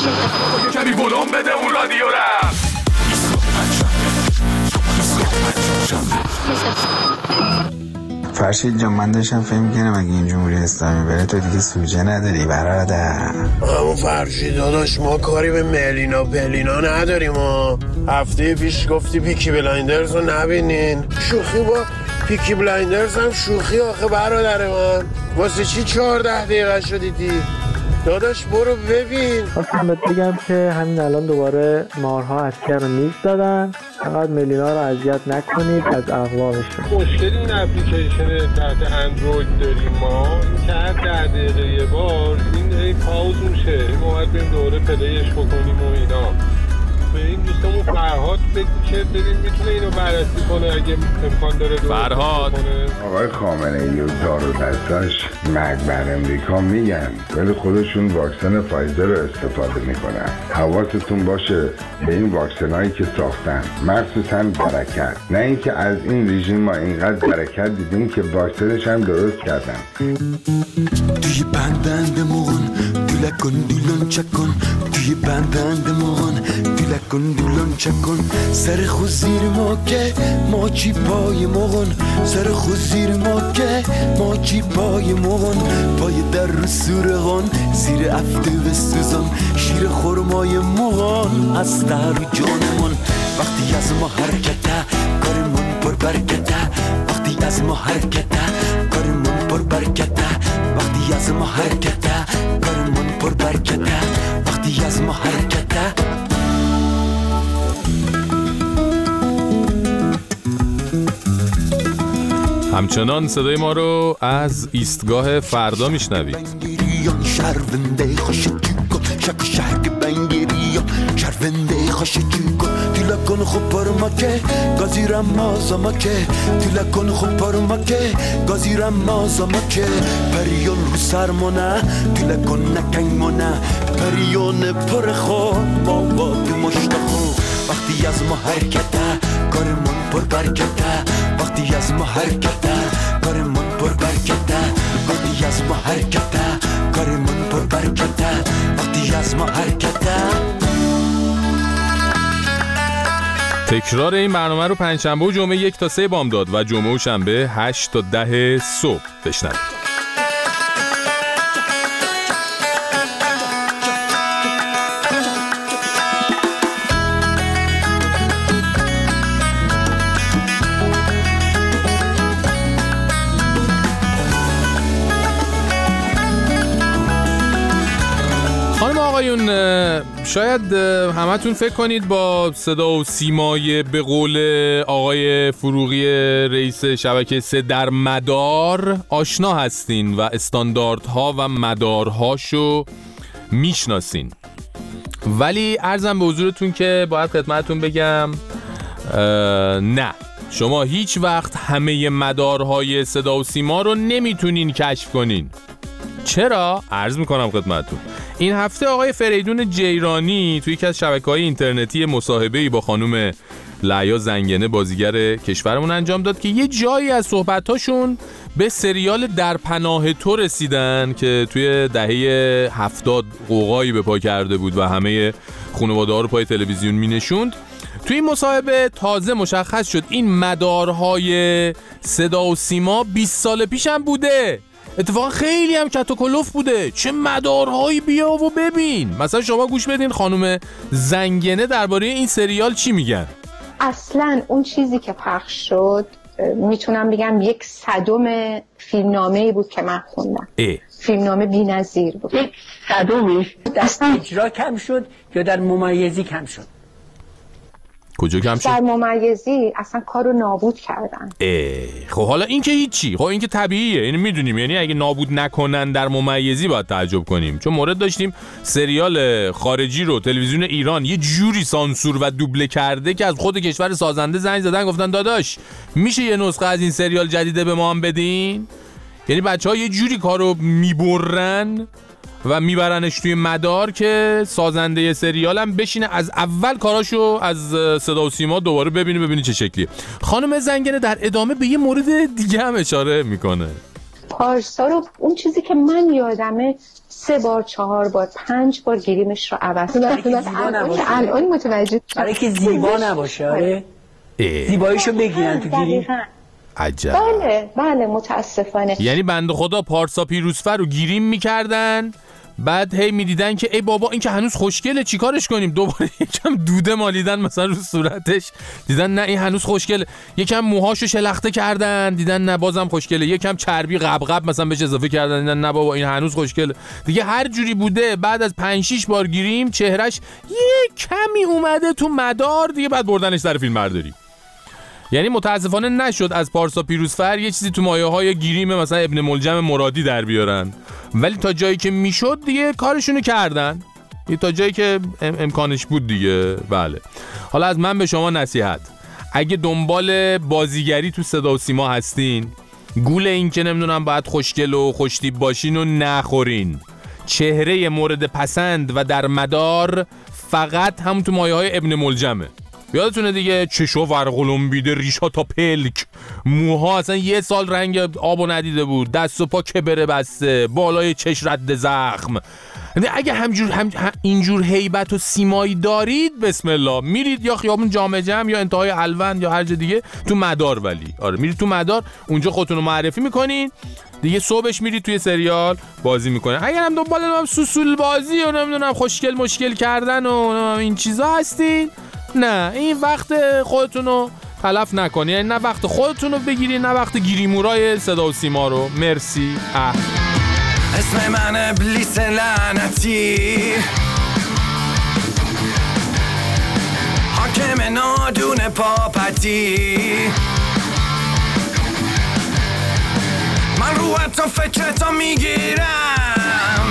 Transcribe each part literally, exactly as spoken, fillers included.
کمی ولوم بده اون رادیو رفت. فرشید جان من داشتم فکر می‌کردم اگه این جمهوری اسلامی بره تو دیگه سوژه نداری برادر. اما فرشید داداش ما کاری به ملینا پلینا نداریم ها. هفته پیش گفتی پیکی بلایندرز رو نبینین. شوخی با پیکی بلایندرز هم شوخی آخه برادر من. واسه چی چهارده دقیقه شدیدی؟ داداش برو ببین. خواستم بهت بگم که همین الان دوباره مارها اسکر رو نیز دادن. فقط ملینا رو اذیت نکنید از اقوامشون. مشکلی این اپلیکیشن تحت اندروید داریم ما این که هر ده دقیقه یه بار این ای پاوز میشه. ما باید بریم دوره پلیش بکنیم و اینا. به این دوستمون فرهاد بگی که ببین میتونه اینو بررسی کنه اگه امکان داره. فرهاد آقای خامنه‌ای و دار و دستاش مرگ بر امریکا میگن ولی خودشون واکسن فایزر رو استفاده میکنن. حواستون باشه به این واکسنایی که ساختن مخصوصا برکت، نه اینکه از این رژیم ما اینقدر برکت دیدیم که واکسنش هم درست کردن. توی بندند مغن دولکن دولان چکن، توی بندند مغن دولکن دولان چکن، سر خود زیر ما که ما چی پای مغن، سر خود زیر ما که ما چی پای مغن، پای در رو سورغان زیر افته و سوزان، شیر خورمای مغن از در جانمون. وقتی از ما حرکته کارمون پر برکته، وقتی از ما حرکته کارمون پر برکته، وقتی از ما حرکته کارمون پر برکته، وقتی از ما حرکته. همچنان صدای ما رو از ایستگاه فردا میشنوید. شرونده خوش چیکو شک شک بنگریان شرونده خوش چیکو دیلا کن خوب پر ما که گازیرم مازا ما که دیلا کن خوب پر ما که گازیرم مازا ما که پریون رو سرمونه دیلا کن نکنگمونه پریون پر خو ما باد مشتخو. وقتی از ما حرکته کارمون پر برکته، وقتی از ما حرکته کارمون پر برکته، وقتی از ما حرکته کارمون پر برکته، وقتی از ما حرکته. تکرار این برنامه رو پنجشنبه و جمعه یک تا سه بامداد و جمعه و شنبه هشت تا ده صبح بشنوید. آقایون شاید همتون فکر کنید با صدا و سیمای به قول آقای فروغی رئیس شبکه سه در مدار آشنا هستین و استانداردها و مدارهاشو میشناسین، ولی عرضم به حضورتون که باید خدمتتون بگم نه، شما هیچ وقت همه مدارهای صدا و سیما رو نمیتونین کشف کنین. چرا؟ عرض میکنم خدمتتون. این هفته آقای فریدون جیرانی توی یکی از شبکه‌های اینترنتی مصاحبه‌ای با خانم لعیا زنگنه بازیگر کشورمون انجام داد که یه جایی از صحبتاشون به سریال در پناه تو رسیدن که توی دهه هفتاد قوقایی به پا کرده بود و همه خانواده‌ها رو پای تلویزیون می‌نشوند. توی این مصاحبه تازه مشخص شد این مدارهای صدا و سیما بیست سال پیش هم بوده. اتفاقا خیلی هم کت و کلوف بوده. چه مدارهایی بیا و ببین. مثلا شما گوش بدین خانم زنگنه درباره این سریال چی میگن. اصلا اون چیزی که پخش شد میتونم بگم یک صدم فیلمنامه‌ای بود که من خوندم. فیلمنامه بی‌نظیر بود. یک صدمش در اجرا کم شد یا در ممیزی کم شد؟ کجا کم شد؟ در ممیزی اصلا کارو نابود کردن. خب حالا این که هیچی، خب این که طبیعیه، اینو میدونیم، یعنی اگه نابود نکنن در ممیزی باید تعجب کنیم. چون مورد داشتیم سریال خارجی رو تلویزیون ایران یه جوری سانسور و دوبله کرده که از خود کشور سازنده زنگ زدن گفتن داداش میشه یه نسخه از این سریال جدیده به ما هم بدین؟ یعنی بچه‌ها یه جوری کارو میبرن و میبرنش توی مدار که سازنده سریال هم بشینه از اول کاراشو از صدا و سیما دوباره ببینی ببینی چه شکلیه. خانم زنگنه در ادامه به یه مورد دیگه هم اشاره میکنه. پارسا رو اون چیزی که من یادمه سه بار چهار بار پنج بار گریمش رو عوض کردن. الان متوجه برای که زیبا نباشه. آره زیباییشو بگیرن تو گیری. عجب. بله بله متاسفانه. یعنی بنده خدا پارسا پیروزفر رو گیریم میکردن، بعد هی میدیدن که ای بابا این که هنوز خوشگله چیکارش کنیم، دوباره یکم دوده مالیدن مثلا رو صورتش، دیدن نه این هنوز خوشگله، یکم موهاشو شلخته کردن، دیدن نه بازم خوشگله، یکم چربی قبقب مثلا بهش اضافه کردن، دیدن نه بابا این هنوز خوشگله. دیگه هر جوری بوده بعد از پنج شش بار گیریم چهرش یه کمی اومده تو مدار، دیگه بعد بردنش سر فیلم برداری. یعنی متاسفانه نشد از پارسا پیروزفر یه چیزی تو مایه های گیریم مثلا ابن ملجم مرادی در بیارن، ولی تا جایی که میشد دیگه کارشونو کردن، یه تا جایی که ام امکانش بود دیگه. بله حالا از من به شما نصیحت، اگه دنبال بازیگری تو صدا و سیما هستین، گول این که نمیدونم باید خوشگل و خوشتیپ باشین و نخورین. چهره مورد پسند و در مدار فقط هم تو مایه های ابن ملجمه. یادتونه دیگه، چشا ورقلم بیده، ریشا تا پلک، موها اصلا یه سال رنگ آبو ندیده بود، دست و پا کبره بسته، بالای چش رد زخم. اگه همجور هم اینجور هیبت و سیمایی دارید، بسم الله، میرید یا خیابون جامع جمع یا انتهای الوند یا هر جا دیگه تو مدار. ولی آره میرید تو مدار، اونجا خودتون رو معرفی میکنین دیگه، صبحش میرید توی سریال بازی میکنین. اگر هم دنبال سوسول بازی و نمیدونم خوشگل مشکل کردن و این چیزا هستین، نه این وقت خودتون رو تلف نکنی، یعنی نه وقت خودتون رو بگیری نه وقت گیریمورای صدا و سیما رو. مرسی. اه. اسم من ابلیس لعنتی، حاکم نادون پاپتی، من رو حتی فکرتا میگیرم،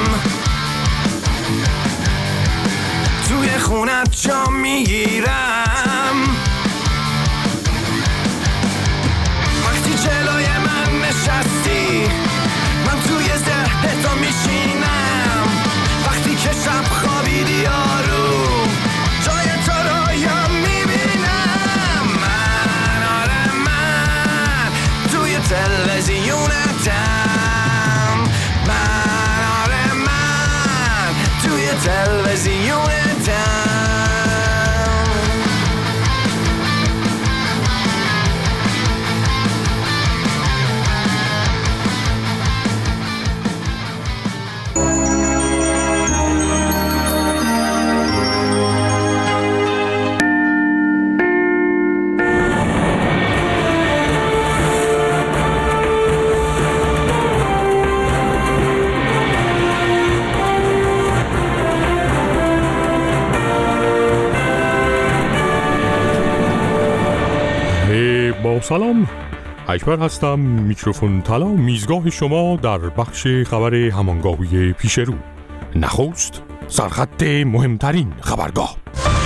توی خونت جا میگیرم، وقتی جلوی من نشستی من توی ذهنتو میشینم، وقتی که شب خوابیدی آروم جای تو رویا میبینم، من آره من توی تلویزیونتم، من آره من توی تلویزیونتم. با سلام، اکبر هستم، میکروفون طلا، میزگاه شما در بخش خبر همانگاهی پیش رو. نخست سرخط مهمترین خبرگاه.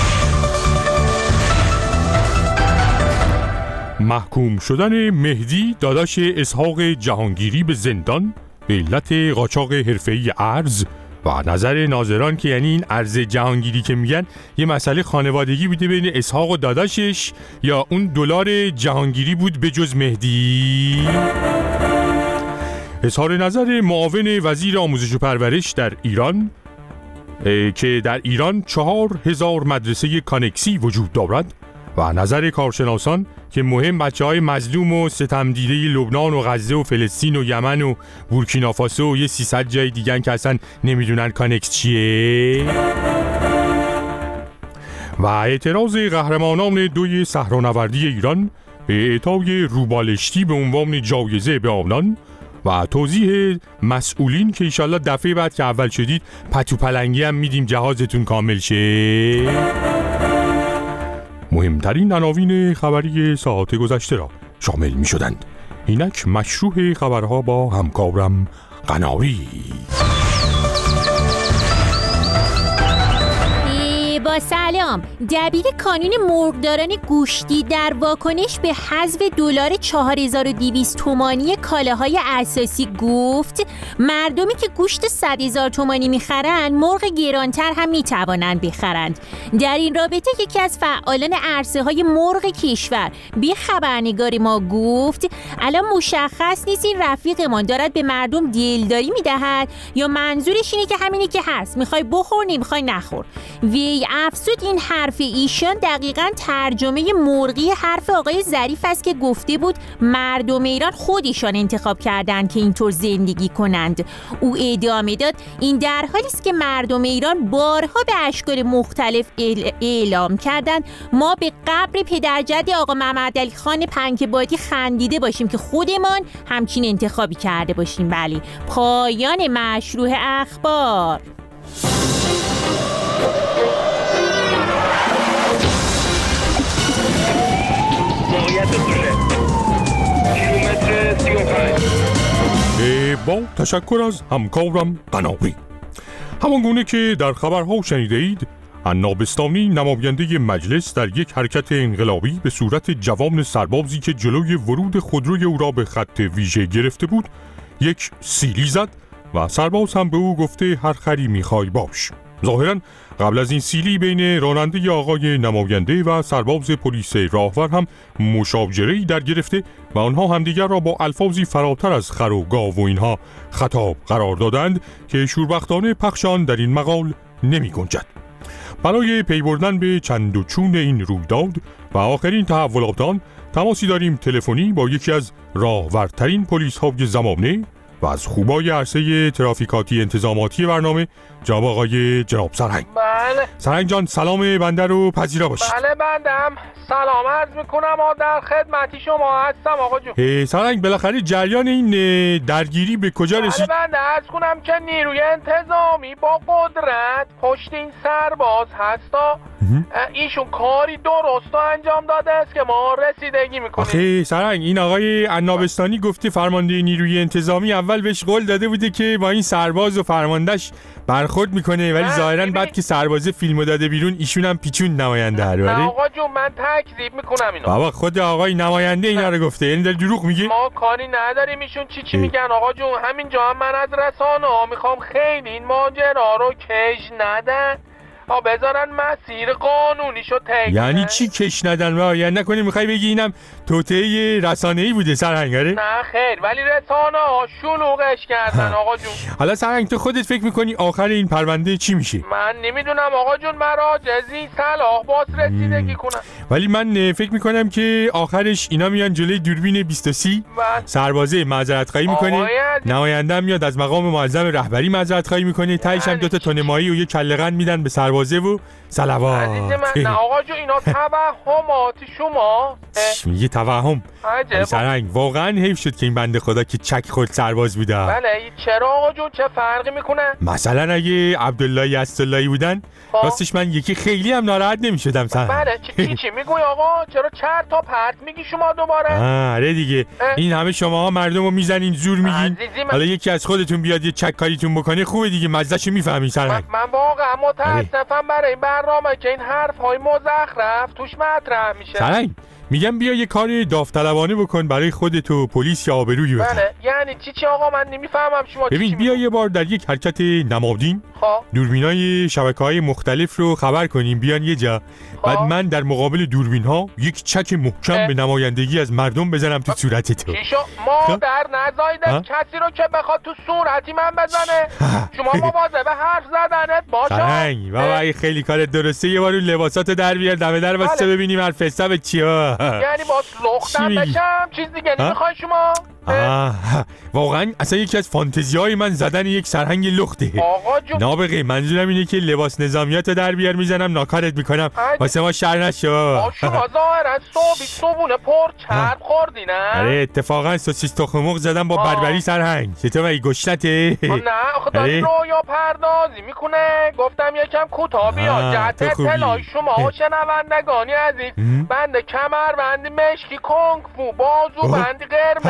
محکوم شدن مهدی داداش اسحاق جهانگیری به زندان به علت قاچاق حرفه‌ای ارز و نظر ناظران که یعنی این ارز جهانگیری که میگن یه مسئله خانوادگی بوده بین اسحاق و داداشش یا اون دلار جهانگیری بود به جز مهدی. اظهار نظر معاون وزیر آموزش و پرورش در ایران که در ایران چهار هزار مدرسه کانکسی وجود دارد و نظر کارشناسان که مهم بچه‌های مظلوم و ستم دیده لبنان و غزه و فلسطین و یمن و بورکینافاسو و یه سیصد جای دیگن که اصلا نمیدونن کانکس چیه. و اعتراض قهرمانان دوی صحرانوردی ایران به اعطای روبالشتی به عنوان جایزه به آنان و توضیح مسئولین که ایشالله دفعه بعد که اول شدید پتو پلنگی هم میدیم جهازتون کامل شه. مهمترین عناوین خبری ساعت گذشته را شامل می شدند. اینک مشروع خبرها با همکارم قناری. با با سلام. دبیر کانون مرغداران گوشتی در واکنش به حذف دلار چهار هزار و دویست تومانی کالاهای اساسی گفت مردمی که گوشت صد هزار تومانی میخرند مرغ گرانتر هم میتوانند بخرند. در این رابطه یکی از فعالان عرصه های مرغ کشور به خبرنگار ما گفت الان مشخص نیست این رفیقمان دارد به مردم دلداری میدهد یا منظورش اینه که همینی که هست، میخوای بخور نمیخوای نخور. وی افسود این حرف ایشان دقیقاً ترجمه مرغی حرف آقای ظریف است که گفته بود مردم ایران خودشان انتخاب کردند که اینطور زندگی کنند. او ادامه داد این در حالی است که مردم ایران بارها به اشکال مختلف اعلام کردند ما به قبر پدرجد آقا محمد علی خان پنکبادی خندیده باشیم که خودمان همچین انتخابی کرده باشیم. بله، پایان مشروع اخبار. کیلومتر سی و پنج. با تشکر از همکارم قناری. همان گونه که در خبرها شنیده اید، عنابستانی نماینده مجلس در یک حرکت انقلابی به صورت جوان سربازی که جلوی ورود خودروی او را به خط ویژه گرفته بود یک سیلی زد و سرباز هم به او گفته هر خری میخوای باش. ظاهراً قبل از این سیلی بین راننده آقای نماینده و سرباز پلیس راهور هم مشاجره‌ای در گرفته و آنها همدیگر را با الفاظی فراتر از خر و گاو و اینها خطاب قرار دادند که شوربختانه پخش آن در این مقال نمی گنجد. برای پی بردن به چند و چون این رویداد و آخرین تحولات آن تماسی داریم تلفنی با یکی از راهورترین پلیس های زمانه و از خوبای عرصه ترافیکاتی انتظاماتی برنامه جناب آقای جناب سرهنگ. بله سرهنگ جان، سلام بنده رو پذیرا باشید. بله بندم سلام عرض میکنم و در خدمتی شما هستم آقا جون. سرهنگ بالاخره جریان این درگیری به کجا رسید؟ بله بنده عرض کنم که نیروی انتظامی با قدرت پشت این سرباز هستا ایشون کاری درست انجام داده است که ما رسیدگی میکنیم. آخه سرهنگ این آقای عنابستانی گفته فرمانده نیروی انتظامی اول بهش قول داده بوده که با این سرباز و فرماندهش برخورد میکنه، ولی ظاهرا بعد که سربازه فیلمو داده بیرون ایشون هم پیچون نماینده هر بره. آقا جون من تکذیب میکنم اینو. بابا خود آقای نماینده اینا رو گفته، یعنی داره دروغ میگه؟ ما کاری نداریم ایشون چی چی میگن آقا جون. همینجا هم من از رسانه ها میخوام خیلی این ماجرا رو کش ندن، ها بذارن مسیر قانونیشو طی. یعنی چی کش ندن؟ ما یعنی نکنه میخوای بگی اینم توطئه رسانه‌ای بوده سرهنگاره؟ نه خیر، ولی رسانه ها شلوغش کردن آقا جون. حالا سرهنگ تو خودت فکر میکنی آخر این پرونده چی میشه؟ من نمیدونم آقا جون، من راجزی صلاح باز رسیدگی کنم. ولی من فکر میکنم که آخرش اینا میان جلوی دوربین بیست و سه سربازه معذرت خواهی میکنه، نماینده میاد از مقام معظم رهبری معذرت خواهی میکنه، تهش هم دو تا تن ماهی و یه کله قند میدن به سربازه و صلوات. عزیز من نه آقا جون، اینا توهمات شما. میگه توهم؟ سرهنگ واقعا حیف شد که این بنده خدا که چک خورد سرباز بوده. بله چرا آقا جون، چه فرقی میکنه؟ مثلا اگه عبدالله اسداللهی بودن راستش من یکی خیلی هم ناراحت نمیشدم سرهنگ. بله چی چی میگوی آقا؟ چرا چرت تا پرت میگی شما دوباره؟ آره دیگه اه. این همه شماها مردمو میزنین زور میگین، حالا یکی از خودتون بیاد یه چک کاریتون بکنه خوبه دیگه، مزهشو میفهمین سرهنگ. من, من واقعا متاسفم برای این برنامه که این حرف های مزخرف توش مطرح میشه. سرهنگ میگم بیا یه کار داوطلبانه بکن برای خودت و پلیس یا آبرویی بکن. بله یعنی چی چی آقا؟ من نمیفهمم شما. ببین چی بیا یه بار در یک حرکت نمادین خب دوربینای شبکه‌های مختلف رو خبر کنیم بیان یه جا، بعد من در مقابل دوربین ها یک چک محکم اه. به نمایندگی از مردم بزنم تو صورت تو. چیشو ما در نزایده کسی رو که بخواد تو صورتی من بزنه. شما مواظب حرف زدنت باشه. سرهنگ بابا خیلی کار درسته، یه بار اون لباساتو در بیار دم در واسه بله. ببینیم حرف حساب چیه. یعنی با لختم بشم چیز دیگه نمیخوای شما؟ آه واقعا اصلا یکی از فانتزیای من زدن یک سرهنگ لخته. آقا جون نابغه منظورم اینه که لباس نظامیات در بیار میزنم ناکارت میکنم واسه ما شر نشو. شما ظاهرا صبحی صبونه پر چرب خوردی نه؟ آره اتفاقا سوسیس تخم مرغ زدم با بربری سرهنگ. چطور مگه گشنته؟ نه آخه داری رویا پردازی میکنه. گفتم یکم کوتاه بیا جهت اطلاع شما شنوندگانی عزیز. بنده کمر بندی مشکی کنگ فو بازو بندی قرمز موی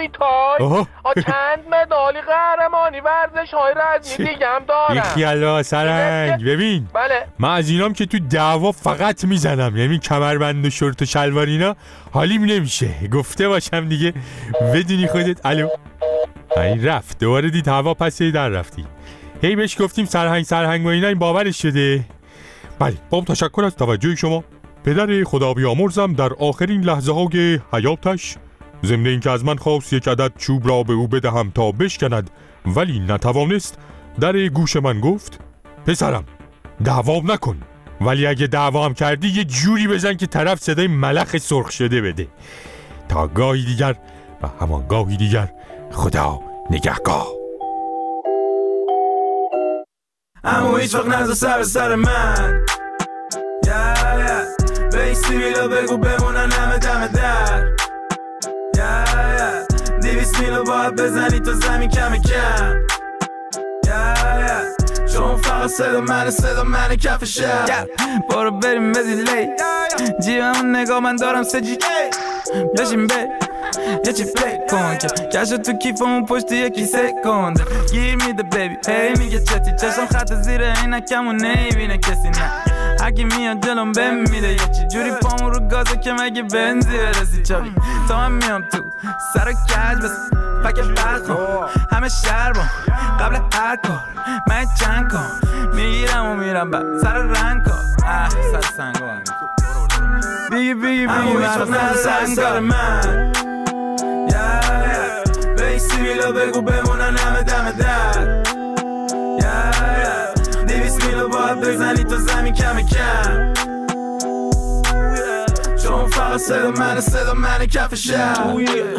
مویتای چند مدالی قهرمانی ورزش های رزمی دیگه هم دارم. یخیالا سرنگ ببین بله من از اینام که تو دعوا فقط میزنم، یعنی کمربند و شورت و شلوار اینا حالیم نمیشه، گفته باشم دیگه بدونی خودت. الو این رفت دوباره دید هوا پسی در رفتی. هی بهش گفتیم سرهنگ سرهنگ و اینا این باورش شده. بله با تشکر از توجه شما. پدر خدا بیامرزم در آخرین لحظه های حیاتش ضمن اینکه از من خواست یک عدد چوب را به او بدهم تا بشکند ولی نتوانست، در گوش من گفت پسرم دعوام نکن، ولی اگه دعوام کردی یه جوری بزن که طرف صدای ملخ سرخ شده بده. تا گاهی دیگر و همان گاهی دیگر، خدا نگهگاه. اما هیچ وقت نزد سر سر من یا یا به این سیبیلا بگو بمونن همه دم در یا یا دیویس میلو باید بزنی تا زمین کم کم یا یا چون فقط صدا منه صدا منه کف شب. برو بریم بزیلی جیبمون نگاه من دارم سجی بشیم به یه چی پلی کن که کشو تو کیفمون پشت یکی سکند گیر میده بیبی هی میگه چتی چشم خط زیر عینکمون نمیبینه کسی نه هرکی میاد جلوم بهم میده یه چی جوری پامون رو گازه که مگه بنزی برسی چابی تا من میام تو سر کج بس پک برخون همه شربم قبل هر کار من چند کن میگیرم و میرم بعد سر رنگ کن اه سر سنگان بیگی بیگی بیگی من سر سر من به این سیبیلا بگو بمونن همه دم در دیویس میلو باید بزنی تا زمین کم کم چون فقط صدا منه صدا منه کف شب.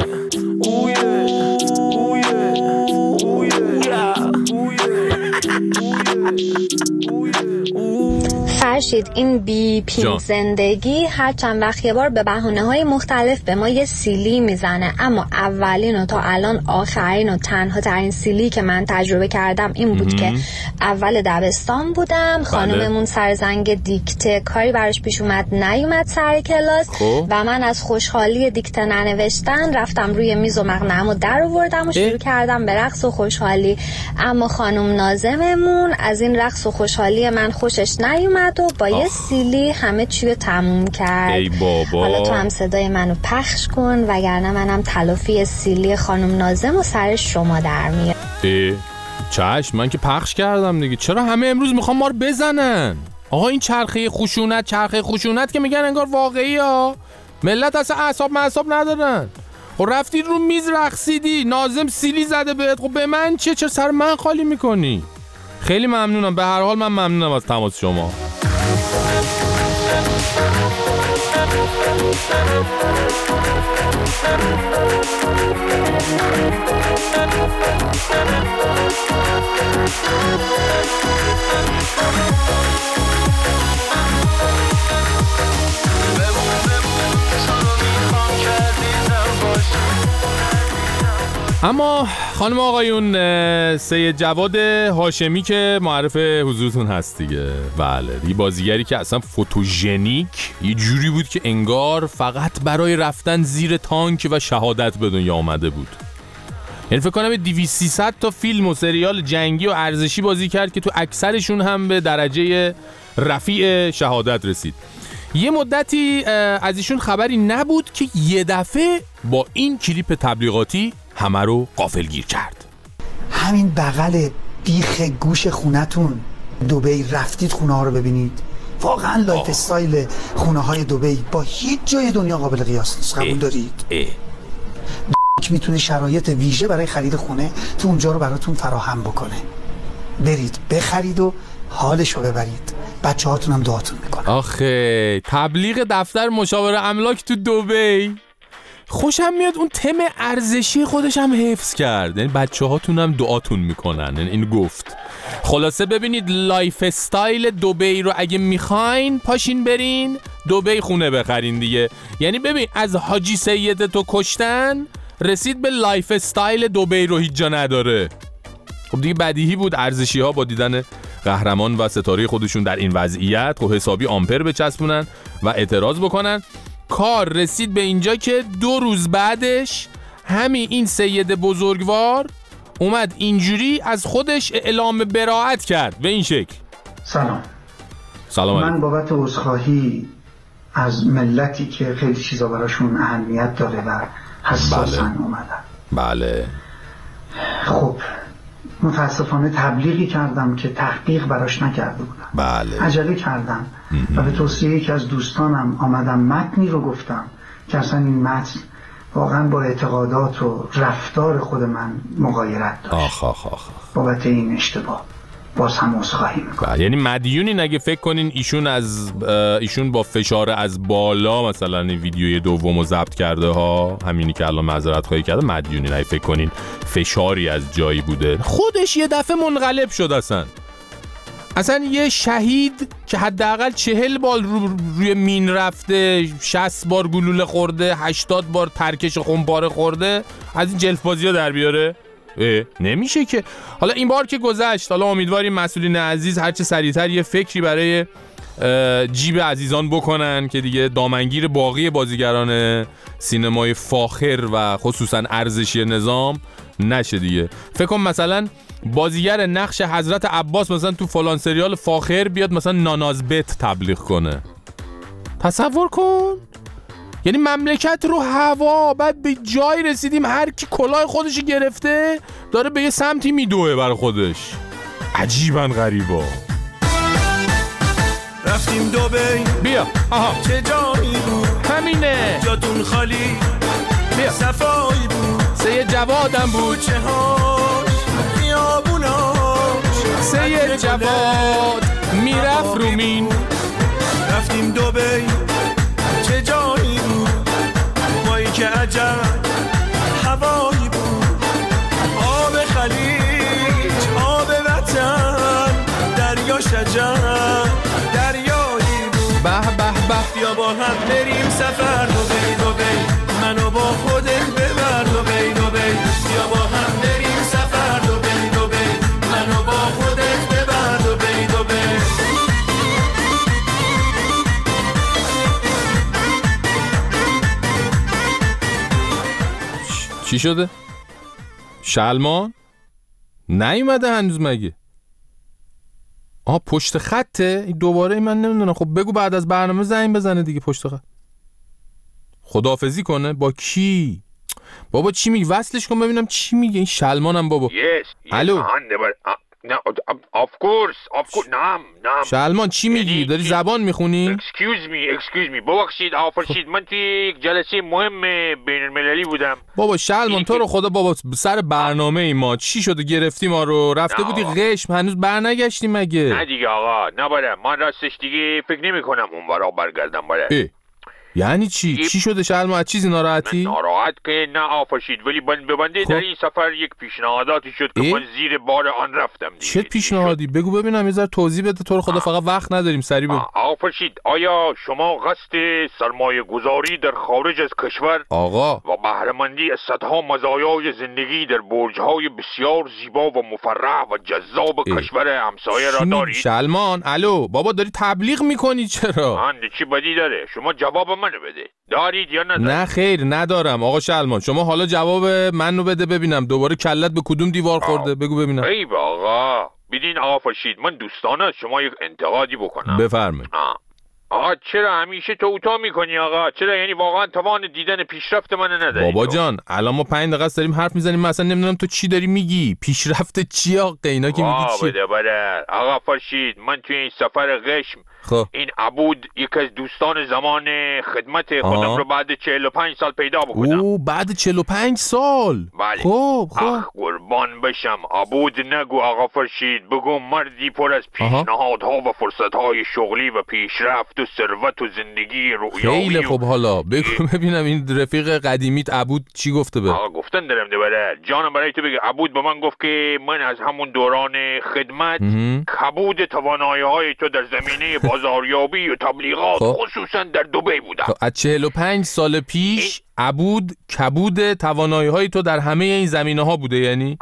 فرشید این بی پین زندگی هر چند وقت یه بار به بهانه‌های مختلف به ما یه سیلی میزنه، اما اولین و تا الان آخرین و تنها ترین سیلی که من تجربه کردم این بود که اول دبستان بودم، خانممون سر زنگ دیکته کاری براش پیش اومد نیومد سر کلاس خوب. و من از خوشحالی دیکته ننوشتن رفتم روی میز و مقنعه‌مو در آوردم و شروع کردم به رقص و خوشحالی، اما خانم ناظممون از این رقص و خوشحالی من خوشش نیومد و با آخ. یه سیلی همه چی رو تموم کرد. ای بابا حالا تو هم صدای منو پخش کن وگرنه منم تلافی سیلی خانم ناظم و سر شما در میاد. چشم من که پخش کردم دیگه، چرا همه امروز میخوام ما رو بزنن؟ آقا این چرخه خشونت چرخه خشونت که میگن انگار واقعی ها، ملت اصلا اعصاب معصاب ندارن. خب رفتی رو میز رقصیدی ناظم سیلی زده بهت، خب به من چه؟ چه سر من خالی میکنی؟ خیلی ممنونم، به هر حال من ممنونم از تماس شما. اما خانم آقایون، سید جواد هاشمی که معرف حضورتون هست دیگه. بله یه بازیگری که اصلا فوتوژنیک یه جوری بود که انگار فقط برای رفتن زیر تانک و شهادت به دنیا آمده بود. یعنی فکر کنم دویست سیصد تا فیلم و سریال جنگی و ارزشی بازی کرد که تو اکثرشون هم به درجه رفیع شهادت رسید. یه مدتی از ایشون خبری نبود که یه دفعه با این کلیپ تبلیغاتی همه رو غافلگیر کرد. همین بغل بیخ گوش خونتون دبی رفتید خونه ها رو ببینید، واقعا لایف استایل خونه های دبی با هیچ جای دنیا قابل قیاس نیست. قبول دارید؟ میتونه شرایط ویژه برای خرید خونه تو اونجا رو براتون فراهم بکنه. برید بخرید و حالش رو ببرید، بچه هاتون هم دعاتون میکنه. آخه تبلیغ دفتر مشاور املاک تو دبی خوشم میاد، اون تم ارزشی خودش هم حفظ کرد، یعنی بچه هاتون هم دعاتون میکنن، یعنی این گفت. خلاصه ببینید لایف استایل دبی رو اگه میخواین پاشین برین دبی خونه بخرین دیگه. یعنی ببین از حاجی سید تو کشتن رسید به لایف استایل دبی رو هیچ جا نداره. خب دیگه بدیهی بود ارزشی ها با دیدن قهرمان و ستاره خودشون در این وضعیت خب حسابی آمپر بچسبونن و اعتراض بکنن. کار رسید به اینجا که دو روز بعدش همین این سید بزرگوار اومد اینجوری از خودش اعلام براءت کرد به این شکل. سلام. سلام علیکم. من بابت عذرخواهی از ملتی که خیلی چیزا براشون اهمیت داره و حساسن بله. اومدن. بله. خب متاسفانه تبلیغی کردم که تحقیق براش نکرده بودم. بله. عجله کردم و به توصیه یکی از دوستانم آمدم متنی رو گفتم که اصلا این متن واقعا با اعتقادات و رفتار خود من مغایرت داشت. آخ آخ آخ. بابت این اشتباه باز هم عذرخواهی میکنم. یعنی مدیونی نگه فکر کنین ایشون از ایشون با فشار از بالا مثلا این ویدیوی دومو ضبط کرده ها، همینی که الان معذرت خواهی کرده، مدیونی نگه فکر کنین فشاری از جایی بوده، خودش یه دفعه منقلب شد. اصلا اصلا یه شهید که حداقل چهل بار رو روی مین رفته، شصت بار گلوله خورده، هشتاد بار ترکش خونپاره خورده، از این جلف بازی ها در بیاره؟ نمیشه که. حالا این بار که گذشت، حالا امیدواریم مسئولین عزیز هرچه سریعتر یه فکری برای جیب عزیزان بکنن که دیگه دامنگیر باقی بازیگران سینمای فاخر و خصوصا ارزشی نظام نشه دیگه. فکر کن مثلا بازیگر نقش حضرت عباس مثلا تو فلان سریال فاخر بیاد مثلا نانازبت تبلیغ کنه. تصور کن، یعنی مملکت رو هوا، بعد به جای رسیدیم هر کی کلاه خودش گرفته داره به یه سمتی میدوه برای خودش. عجیبن غریبا. رفتیم دبی، بیا آها چه جایی بود همینه، جاتون خالی، بیا صفایی بود، سید جوادم بود، چه هاش خیابوناش، سید جواد میرفت رومین. رفتیم دبی، چه جایی بود، وای که عجب هوایی بود، آب خلیج، آب وطن، دریا شجر، دریایی بود. به به به، بیا با هم بریم سفر دبی دبی، منو با خودت ببر دبی دبی، بیا با هم بریم سفر دبی دبی، منو با خودت ببر دبی دبی. چی شده؟ شلمان؟ نیومده هنوز مگه؟ آه پشت خطه؟ دوباره من نمیدونم. خب بگو بعد از برنامه زنگ بزنه دیگه پشت خط. خداحافظی کنه با کی؟ بابا چی میگی؟ وصلش کن ببینم چی میگه این شلمانم بابا. yes, الو yes, no, of course, of course, نام نام. شلمان چی میگی؟ داری زبان میخونی؟ excuse me, excuse me, ببخشید آفرشید، من توی یک جلسه مهم بین المللی بودم. بابا شلمان تو رو خدا بابا سر برنامه ای ما چی شده گرفتی ما رو؟ رفته بودی قشم هنوز برنگشتی مگه؟ نه دیگه آقا نباید، من راستش دیگه فکر نمی کنم اون برا برگردم باید. یعنی چی؟ چی شده شلمان؟ از چیزی ناراحتی؟ ناراحت که نه آفرشید، ولی بند ببنده در این سفر یک پیشنهاداتی شد که من زیر بار آن رفتم دیگه. چه پیشنهادی؟ بگو ببینم یه ذره توضیح بده. تو رو خدا فقط وقت نداریم سریع بگو. آفرشید آیا شما قصد سرمایه گذاری در خارج از کشور آقا و بهره‌مندی از صدها مزایای زندگی در برج‌های بسیار زیبا و مفرح و جذاب اه. کشور همسایه را دارید؟ شلمان الو بابا داری تبلیغ میکنی چرا؟ من چی بدی داره؟ شما جواب منو بده. دارید یا ندارید؟ نه خیر ندارم آقا شلمان. شما حالا جواب منو بده ببینم دوباره کلت به کدوم دیوار خورده. بگو ببینم. ای آقا بدین آقا فرشید، من دوستانه شما یک انتقادی بکنم. بفرمایید. آقا چرا همیشه توتا میکنی آقا؟ چرا یعنی واقعا توان دیدن پیشرفت من نداری؟ بابا جان الان ما پنج دقیقه داریم حرف میزنیم، من اصلا نمیدونم تو چی داری میگی. پیشرفت چی آقا؟ اینا که میگی چی؟ بده بده آقا فرشید، من توی این سفر قشم خب این عبود یک از دوستان زمان خدمت خودم رو بعد چهل و پنج سال پیدا بکنم. او بعد چهل و پنج سال؟ بله. خب خب اخ قربان بشم عبود نگو آقا فرشید، بگو مردی پر از پیشنهادها و فرصتهای شغلی و پیشرفت و ثروت و زندگی رویایی. خیلی خوب حالا بگو ببینم این رفیق قدیمیت عبود چی گفته به؟ آقا گفتن دارم دبره جانم برای تو بگه. عبود به من گفت که من از همون دوران خدمت کبود توانایی‌های تو در زمینه بازاریابی و تبلیغات خصوصا در دبی بودم. از چهل و پنج سال پیش عبود کبود توانایی‌های تو در همه این زمینه‌ها بوده یعنی؟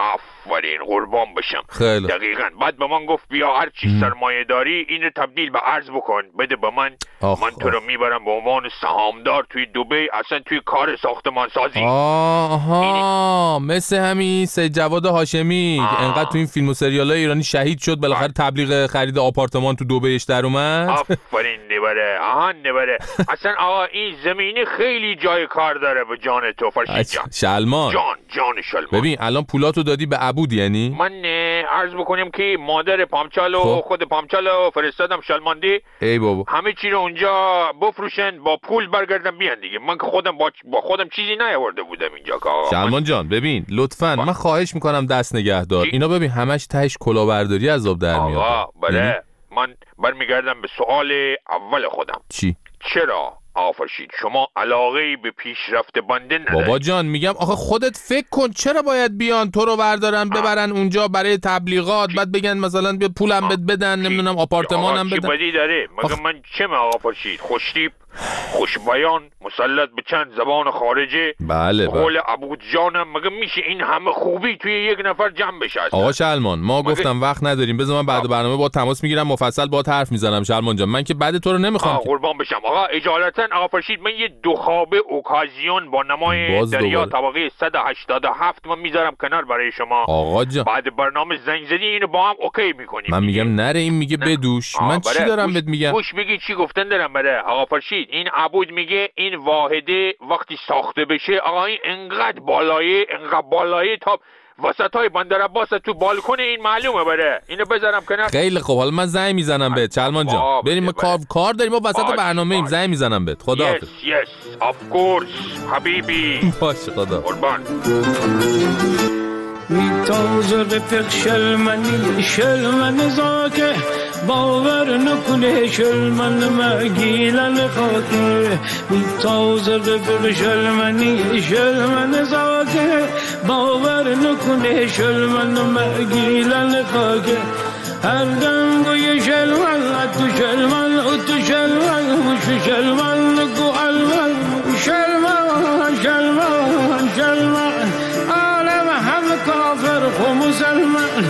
آفرین قربان بشم. خیلی دقیقاً. بعد به من گفت بیا هر چی سرمایه داری اینو تبدیل به ارز بکن بده به من. آخ من تو رو میبرم به عنوان سهامدار توی دبی، اصلا توی کار ساختمان سازی. آها مثل همین سید جواد هاشمی انقدر تو این فیلم و سریال‌های ایرانی شهید شد بالاخره تبلیغ خرید آپارتمان تو دبیش در اومد. آفرین نبره. آها نبره. اصلا آقا این زمینه خیلی جای کار داره به جان تو فرشید جان. شلمان جان جان شلمان. ببین الان پولاتو دادی به عبود یعنی؟ من عرض بکنم که مادر پامچالو خب. خود پامچالو فرستادم شلماندی. ای بابا همه چی رو اونجا بفروشن با پول برگردن بیان دیگه. من که خودم با, با خودم چیزی نیاورده بودم اینجا که آقا. شلمان جان ببین لطفاً من خواهش میکنم دست نگه دار. اینا ببین همش تهش کلاهبرداری از آب در میاد. آقا بله من برمیگردم به سوال اول خودم. چی؟ چرا آفرشید شما علاقه‌ای به پیشرفت بنده نداری؟ بابا جان میگم آخه خودت فکر کن چرا باید بیان تو رو بردارن ببرن اونجا برای تبلیغات بعد بگن مثلا بیا پولم بد بدن نمیدونم آپارتمانم بدن. چی بدی داره؟ مگه من چه آقا فرشید خوشتیپ خوش بیان مسلط به چند زبان خارجه. بله قول عبود جانم مگه میشه این همه خوبی توی یک نفر جمع بشه؟ آقا شلمان ما مگه... گفتم وقت نداریم بذار من بعد برنامه با تماس میگیرم مفصل با حرف میزنم. شلمان جان من که بعد تو رو نمیخوام. قربان بشم آقا اجالتا آقا فرشید من یه دو خوابه اوکازیون با نمای دریا طبقه صد و هشتاد و هفت من میذارم کنار برای شما. آقا جان بعد برنامه زنگ زدی اینو با هم اوکی میکنیم. من میگم نره این میگه بدوش. من چی دارم بهت میگم؟ گوش میگی چی گفتن دارم بره آقا فرشید. این عبود میگه این واحده وقتی ساخته بشه آقا این انقدر بالایه انقدر بالایه تا وسطای بندر عباس تو بالکن این معلومه بره. اینو بذارم کنار. خیلی خوب حالا من زنگ میزنم بهت شلمان جان. بریم کار کار داریم ما وسط برنامه ایم. زنگ میزنم بهت. خداحافظ. yes yes of course حبیبی. باشه خدا قربان. میتازه رفق شلمنی شلمن زاکه باور نکنه شلمن مگیلن خاکه. میتازه رفق شلمنی شلمن زاکه باور نکنه شلمن مگیلن خاکه. هر دنگوی شلمن تو شلمن تو شلمن شو شلمن گو علمن شلمن شلمن شلمن عالم هم کافر خو مسلمان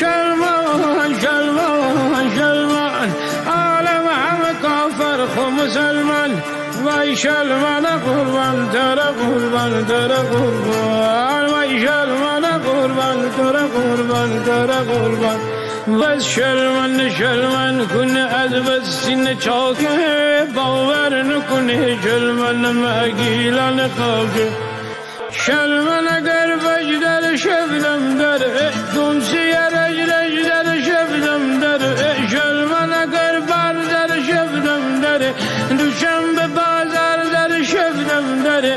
شلمن شلمن شلمن عالم هم کافر خو مسلمان. وای شلمن قربان تر قربان تر قربان وای شلمن قربان تر قربان تر قربان. بس شلمن شلمن کنه از بس سینه چاکه باور نکنه شلمن مگیلن خاکه. شلمن اگر وجدر شبدم در دونسی رجلج در شبدم در شلمن اگر بردر شبدم در دوشنبه بازار در شبدم در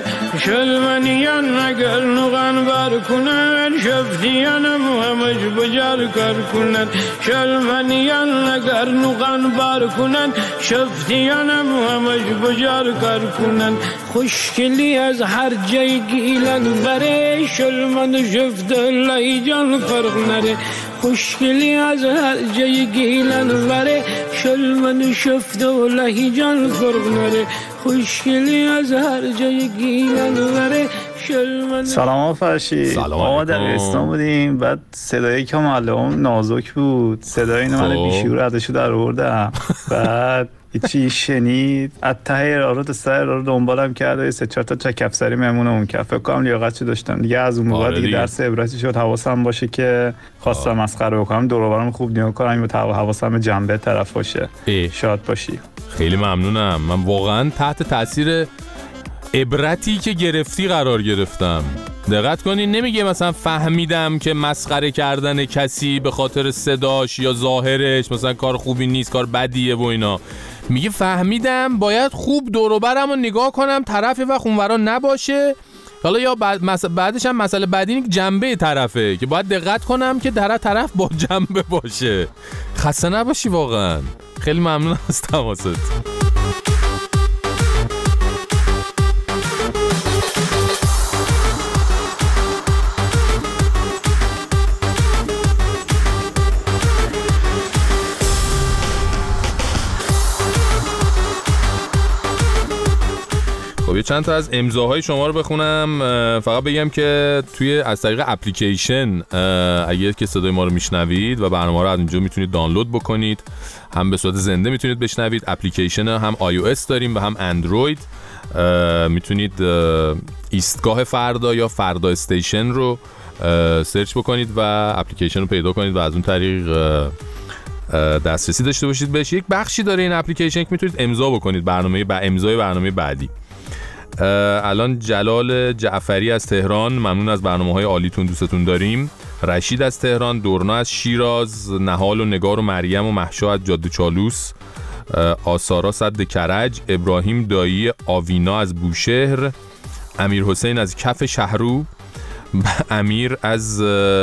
شلمنیان اگر نغن بر کنن شفتیانم همش بجار کر کنن. شلمنیان اگر نغن بر کنن شفتیانم همش بجار کر کنن. خوشگلی از هر جای گیلن بره شلمن شفت لای جان فرق نره. خوشگلی از هر جای گیلن بره شلمن شفت لای جان فرق نره. خوشگلی از هر جای گیلن بره شلمن. سلام فرشید. ما در اسلام بودیم بعد صدایی که معلم نازک بود صدای اینو من بیشور ازشو در آوردم. بعد چی شنید از ته راه رو تا سر راه رو دنبالم کرد و سه چهار تا چکفسری مهمون اون که فکر کنم لیاقتشو داشتم دیگه. از اون موقع دیگه درس عبرتی شد. حواسم باشه که خواستم مسخره بکنم دور و برم خوب نگاه کنم و حواسم به جنبه طرف باشه. شاد باشی. خیلی ممنونم. من واقعا تحت تاثیر عبرتی که گرفتی قرار گرفتم. دقت کنین نمیگه مثلا فهمیدم که مسخره کردن کسی به خاطر صداش یا ظاهرش مثلا کار خوبی نیست کار بدیه و اینا. میگه فهمیدم باید خوب دور و برم و نگاه کنم طرف و اونورا نباشه. حالا یا بعد مس... بعدش هم مسئله بعدی اینه که جنبه طرفه که باید دقت کنم که طرف طرف با جنبه باشه. خسته نباشی واقعا. خیلی ممنون از تماست. خب یه چند تا از امضاهای شما رو بخونم. فقط بگم که توی از طریق اپلیکیشن اگه که صدای ما رو میشنوید و برنامه رو از اونجا میتونید دانلود بکنید، هم به صورت زنده میتونید بشنوید. اپلیکیشن هم آی او اس داریم و هم اندروید. میتونید ایستگاه فردا یا فردا استیشن رو سرچ بکنید و اپلیکیشن رو پیدا کنید و از اون طریق دسترسی داشته باشید بهش. یک بخشی داره این اپلیکیشن که میتونید امضا بکنید برنامه با امضای برنامه بعدی. الان جلال جعفری از تهران، ممنون از برنامه‌های عالیتون، دوستتون داریم. رشید از تهران، دورنا از شیراز، نهال و نگار و مریم و مهشا از جاده چالوس، آسارا صد کرج، ابراهیم دایی آوینا از بوشهر، امیر حسین از کف شهرو، امیر از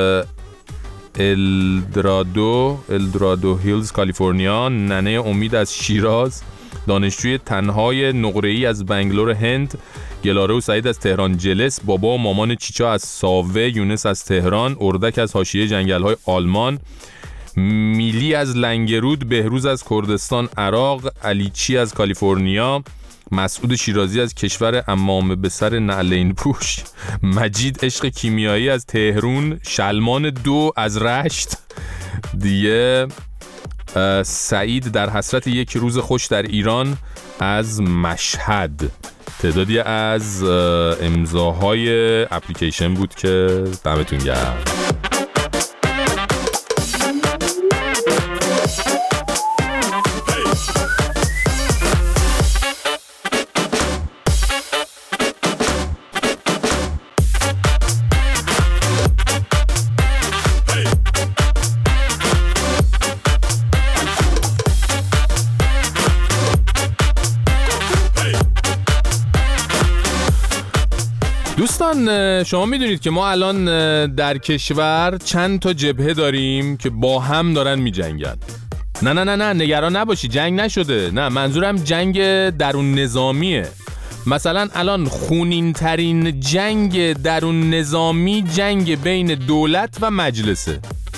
الدرادو الدرادو هیلز کالیفرنیا، ننه امید از شیراز، دانشجوی تنهای نقره‌ای از بنگلور هند، گلاره و سعید از تهران جلس، بابا و مامان چیچا از ساوه، یونس از تهران، اردک از حاشیه جنگل‌های آلمان، میلی از لنگرود، بهروز از کردستان عراق، علیچی از کالیفرنیا، مسعود شیرازی از کشور امام به سر نعلین پوش، مجید عشق کیمیایی از تهرون، شلمان دو از رشت دیگه، سعید در حسرت یک روز خوش در ایران از مشهد. تعدادی از امضاهای اپلیکیشن بود که دمتون گرم. دوستان شما میدونید که ما الان در کشور چند تا جبهه داریم که با هم دارن میجنگن. نه نه نه نه نگران نباشی، جنگ نشده. نه، منظورم جنگ درون نظامیه. مثلا الان خونین ترین جنگ درون نظامی جنگ بین دولت و مجلسه.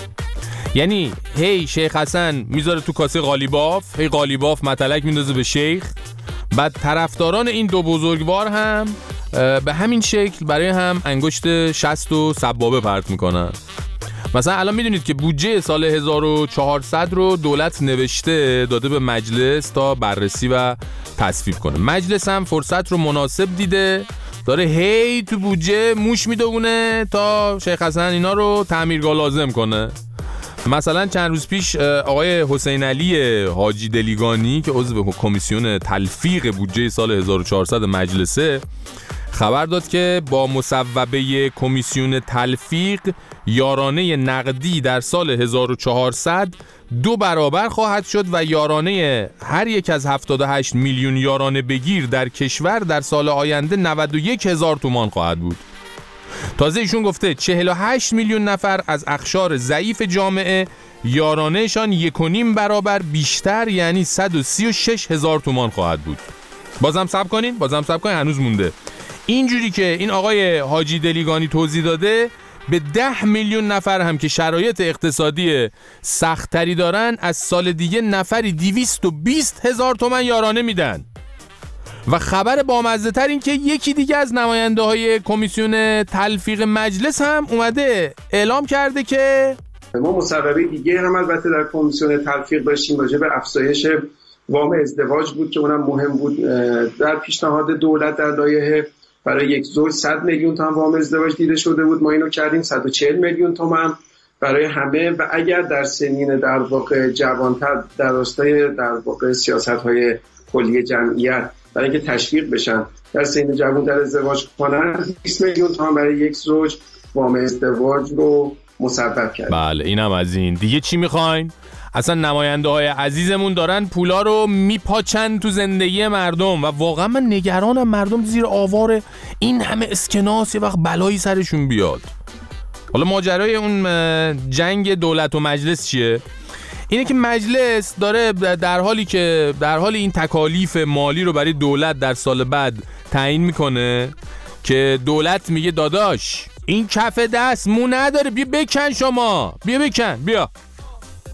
یعنی هی شیخ حسن میذاره تو کاسه قالیباف، هی قالیباف متلک میندازه به شیخ، بعد طرفداران این دو بزرگوار هم به همین شکل برای هم انگشت شست و سبابه پرت میکنن. مثلا الان میدونید که بودجه سال هزار و چهارصد رو دولت نوشته داده به مجلس تا بررسی و تصویب کنه. مجلس هم فرصت رو مناسب دیده، داره هی تو بودجه موش میدونه تا شیخ حسن اینا رو تعمیرگاه لازم کنه. مثلا چند روز پیش آقای حسین علی حاجی دلیگانی که عضو کمیسیون تلفیق بودجه سال هزار و چهارصد مجلسه خبر داد که با مصوبه کمیسیون تلفیق یارانه نقدی در سال هزار و چهارصد دو برابر خواهد شد و یارانه هر یک از هفتاد و هشت میلیون یارانه بگیر در کشور در سال آینده نود و یک هزار تومان خواهد بود. تازه ایشون گفته چهل و هشت میلیون نفر از اقشار ضعیف جامعه یارانهشان یک و نیم برابر بیشتر یعنی صد و سی و شش هزار تومان خواهد بود. بازم صبر کنین بازم صبر کنین هنوز مونده. اینجوری که این آقای حاجی دلیگانی توضیح داده به ده میلیون نفر هم که شرایط اقتصادی سختری دارن از سال دیگه نفری دویست و بیست هزار تومان یارانه میدن. و خبر بامزه تر این که یکی دیگه از نماینده های کمیسیون تلفیق مجلس هم اومده اعلام کرده که ما مصوبه دیگه هم البته در کمیسیون تلفیق داشتیم راجع به افزایش وام ازدواج بود که اونم مهم بود. در پیشنهاد دولت در لایحه برای یک زوج صد میلیون تومان وام ازدواج دیده شده بود، ما اینو کردیم صد و چهل میلیون تومان برای همه. و اگر در سنین در واقع جوانتر در راستای در واقع سیاست‌های کلی جمعیت برای اینکه تشویق بشن در سن جوانتر ازدواج کنن بیست میلیون تومان برای یک زوج وام ازدواج رو مصوب کرد. بله اینم از این. دیگه چی میخواین؟ اصلا نماینده های عزیزمون دارن پولا رو میپاچن تو زندگی مردم و واقعا من نگرانم مردم زیر آوار این همه اسکناس یه وقت بلایی سرشون بیاد. حالا ماجرای اون جنگ دولت و مجلس چیه؟ اینه که مجلس داره در حالی که در حال این تکالیف مالی رو برای دولت در سال بعد تعیین میکنه که دولت میگه داداش این کف دست مو نداره، بیا بکن، شما بیا بکن، بیا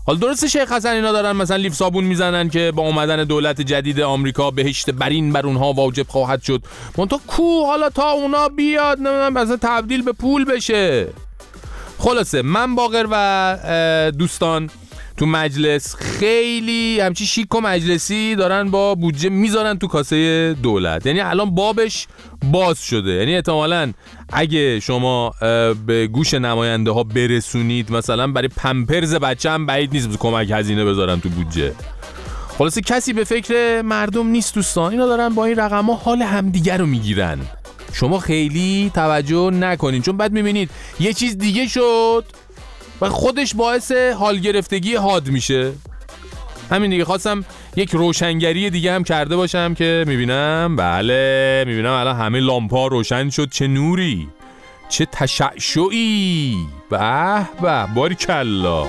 حالا درسته شیخ حسن اینا دارن مثلا لیف صابون میزنن که با اومدن دولت جدید آمریکا بهشت برین بر اونها واجب خواهد شد، منتها کو حالا تا اونا بیاد نمیدونم مثلا تبدیل به پول بشه. خلاصه من باقر و دوستان تو مجلس خیلی همچی شیک و مجلسی دارن با بودجه میذارن تو کاسه دولت، یعنی الان بابش باز شده. یعنی احتمالاً اگه شما به گوش نماینده ها برسونید مثلا برای پمپرز بچه هم بعید نیست کمک هزینه بذارن تو بودجه. خلاصه کسی به فکر مردم نیست دوستان، اینا دارن با این رقم ها حال همدیگر رو میگیرن. شما خیلی توجه نکنین چون بعد میبینید یه چیز دیگه شد و خودش باعث حال گرفتگی حاد میشه. همین دیگه. خواستم یک روشنگری دیگه هم کرده باشم که میبینم بله میبینم الان همه لامپا روشن شد. چه نوری، چه تشعشعی، به به باریکلا.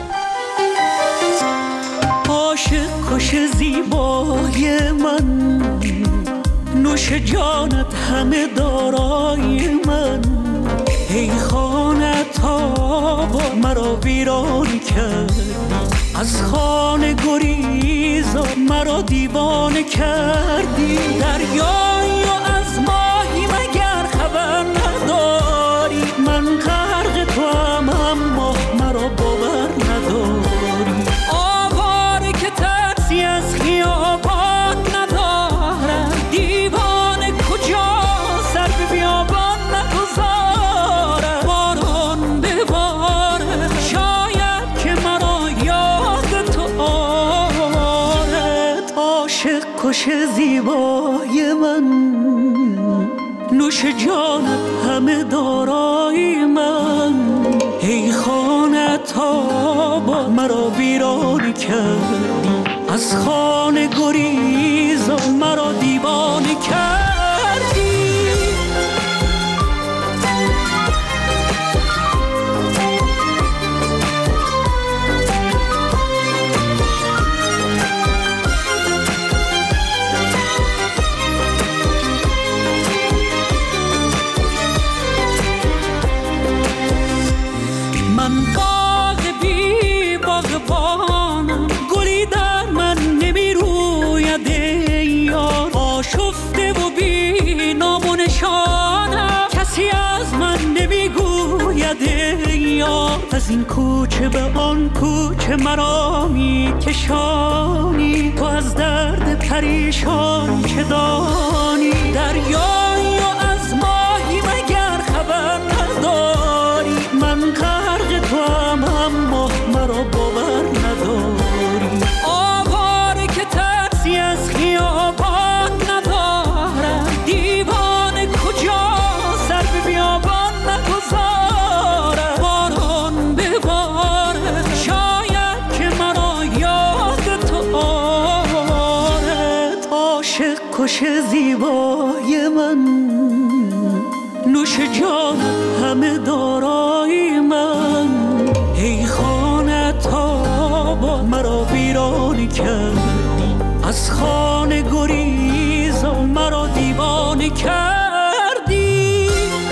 عاشق کش زیبای من، نوش جانت همه دارای من، ای خانه تابا مرا ویران کردی، از خانه گریزا مرا دیوانه کردی. دریایی و از ماهی مگر خبر نداری، من غرق تو هم اما مرا باور نداری. آواره که ترسی از خیابان ندارم، دیوانه کجا سر به بیابان نگذارم. باران بباره شاید که مرا یاد تو آرد. عاشق کش زیبای من، نوش جانت همه دارای من، ای خانه تابا مرا ویران کردی، از خانه گریزا مرا دیوانه کردی. من باغ بی باغبانم، گلی در من نمی روید یار، آشفته و بی نام و نشانم، کسی از من نمی گوید یار. از این کوچه به آن کوچه مرا می کشانی، تو از درد پریشان چه دانی. دریایی و از ماهی مگر خبر نداری، من غرق تو هم اما مرا باور نداری. آواره که ترسی از خیابان ندارم، دیوانه کجا سر به بیابان نگذارم. باران بباره شاید که مرا یاد تو آرد. عاشق کش زیبای من، نوش جان همه دارای من، ای خانه تابا مرا ویران کردی، از خانه گریزا مرا دیوانه کردی.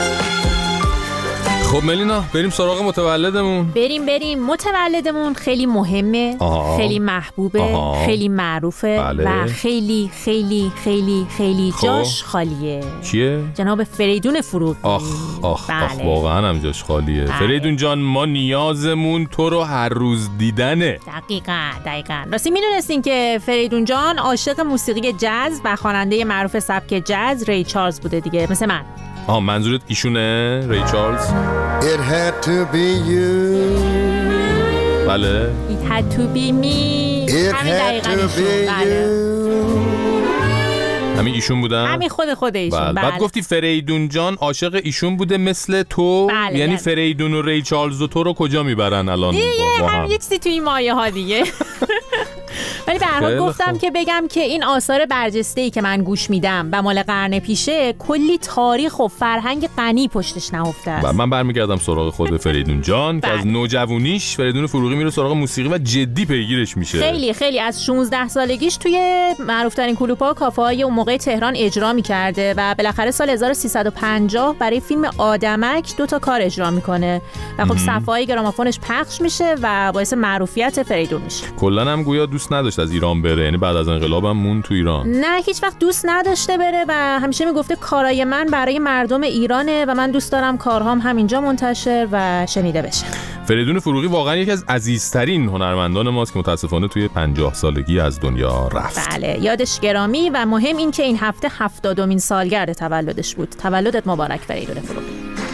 خب ملینا بریم سراغ متولدمون. بریم بریم متولدمون خیلی مهمه. آه. خیلی محبوبه. آه. خیلی معروفه. بله. و خیلی خیلی خیلی خیلی خب. جاش خالیه. کیه؟ جناب فریدون فروغی. آخ آخ بله. آخ واقعا هم جاش خالیه. بله. فریدون جان ما نیازمون تو رو هر روز دیدنه. دقیقاً دقیقاً. راستی میدونستین که فریدون جان عاشق موسیقی جاز و خواننده معروف سبک جاز ری چارلز بوده دیگه، مثل من. آه منظورت ایشونه ری چارلز؟ It had to be you. بله. It had to be me. It had to be you. همین ایشون بودن؟ همین خود خود ایشون. بله. بله. بعد گفتی فریدون جان عاشق ایشون بوده مثل تو. بله. یعنی فریدون و ری چارلز و تو رو کجا میبرن الان؟ دیگه هم یه چیزی توی این مایه ها دیگه. ولی به هر حال گفتم که بگم که این آثار برجسته‌ای که من گوش میدم و مال قرن پیشه کلی تاریخ و فرهنگ غنی پشتش نهفته است. و من برمیگردم سراغ خود فریدون جان که از نوجوانیش فریدون فروغی میره سراغ موسیقی و جدی پیگیرش میشه. خیلی خیلی از شانزده سالگیش توی معروف‌ترین کلوپ‌ها و کافه‌های اون موقع تهران اجرا می‌کرده و بالاخره سال هزار و سیصد و پنجاه برای فیلم آدمک دو تا کار اجرا میکنه و خب صفحه‌های گرامافونش پخش میشه و باعث معروفیت فریدون میشه. کلاً هم گویا دوست نداشت از ایران بره، یعنی بعد از انقلاب هم مون تو ایران. نه هیچ وقت دوست نداشته بره و همیشه میگفته کارای من برای مردم ایرانه و من دوست دارم کارهام همینجا منتشر و شنیده بشه. فریدون فروغی واقعا یکی از عزیزترین هنرمندان ماست که متاسفانه توی پنجاه سالگی از دنیا رفت. بله یادش گرامی و مهم این که این هفته هفتادمین سالگرد تولدش بود. تولدت مبارک فریدون فروغی.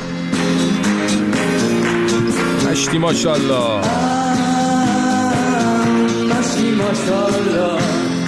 مشتی ماشاءالله. مشتی ماشاءالله.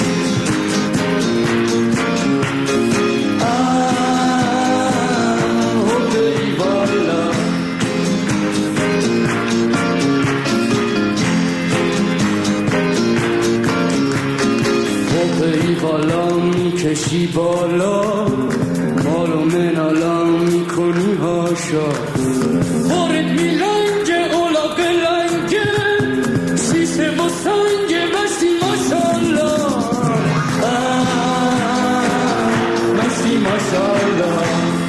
بالام کشی بالا مالو منالام میکنی هاشا خورد میلنگه اولا بلنگه سیسه و سنگه مستی ماشالله مستی ماشالله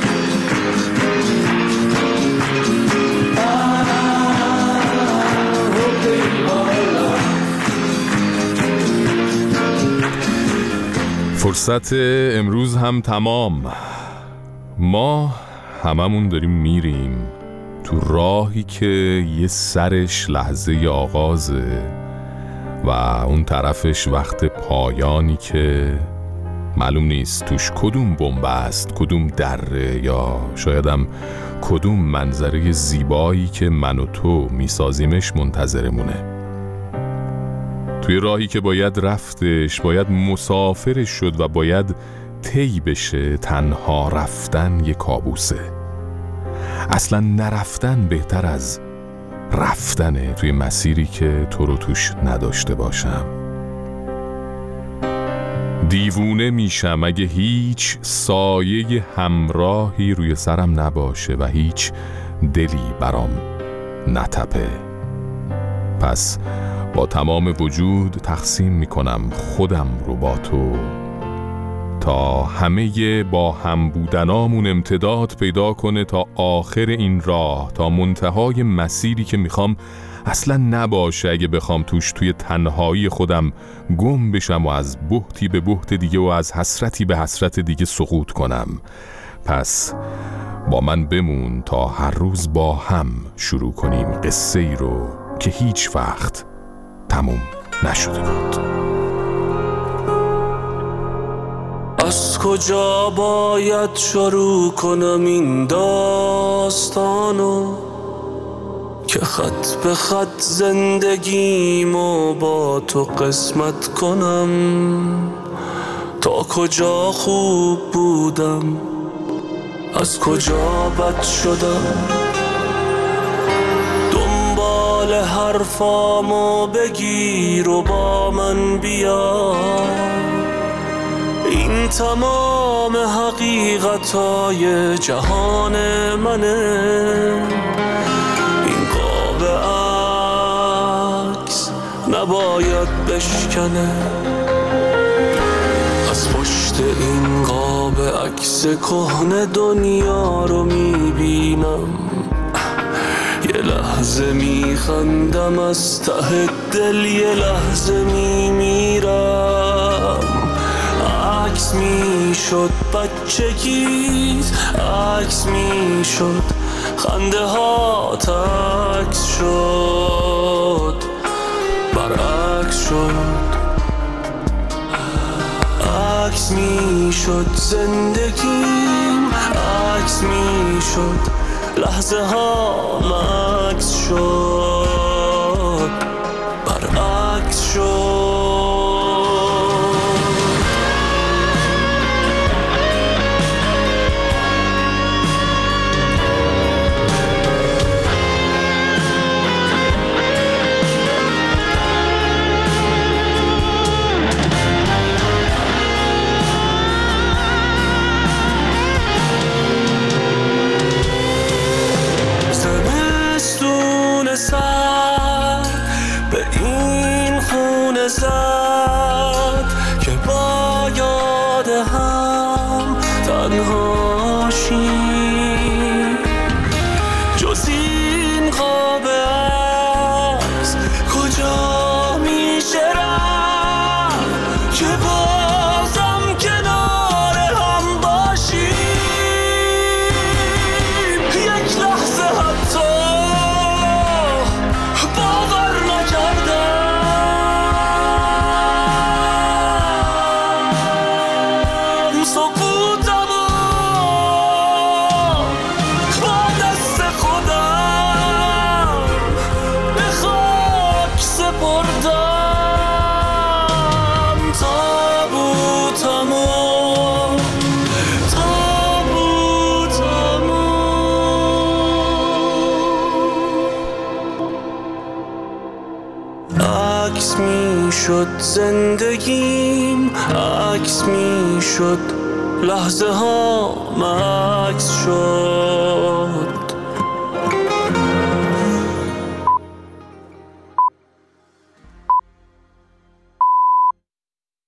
فرصت امروز هم تمام. ما هممون داریم میریم تو راهی که یه سرش لحظه آغازه و اون طرفش وقت پایانی که معلوم نیست توش کدوم بمب است، کدوم دره یا شایدم کدوم منظره زیبایی که من و تو میسازیمش منتظرمونه. توی راهی که باید رفتش، باید مسافرش شد و باید طی بشه. تنها رفتن یه کابوسه. اصلا نرفتن بهتر از رفتنه توی مسیری که تو رو توش نداشته باشم. دیوونه میشم اگه هیچ سایه همراهی روی سرم نباشه و هیچ دلی برام نتپه. پس با تمام وجود تقسیم میکنم خودم رو با تو تا همه با هم بودنامون امتداد پیدا کنه تا آخر این راه، تا منتهای مسیری که میخوام اصلا نباشه اگه بخوام توش توی تنهایی خودم گم بشم و از بهتی به بهت دیگه و از حسرتی به حسرت دیگه سقوط کنم. پس با من بمون تا هر روز با هم شروع کنیم قصه ای رو که هیچ وقت تموم نشده بود. از کجا باید شروع کنم این داستانو که خط به خط زندگیمو با تو قسمت کنم؟ تا کجا خوب بودم، از کجا بد شدم، دنبال حرفامو بگیر و با من بیا. این تمام حقیقتای جهان منه، این قاب عکس نباید بشکنه. از پشت این قاب عکس کهنه دنیا رو میبینم، یه لحظه میخندم از ته دل، یه لحظه میمیرم. عکس میشد بچگیت، عکس میشد خنده ها، عکس شد برعکس شد. عکس میشد زندگیم، عکس میشد لحظه ها، عکس شد برعکس شد. باشی جز این قاب عکس کجا میشه رفت که بازم کنار هم باشی یک لحظه حتی باور نکردم سکوتم با دست خودم به خاک سپردم تابوتمو تابوتمو عکس میشد زندگیم عکس میشد لحظه ها عکس شد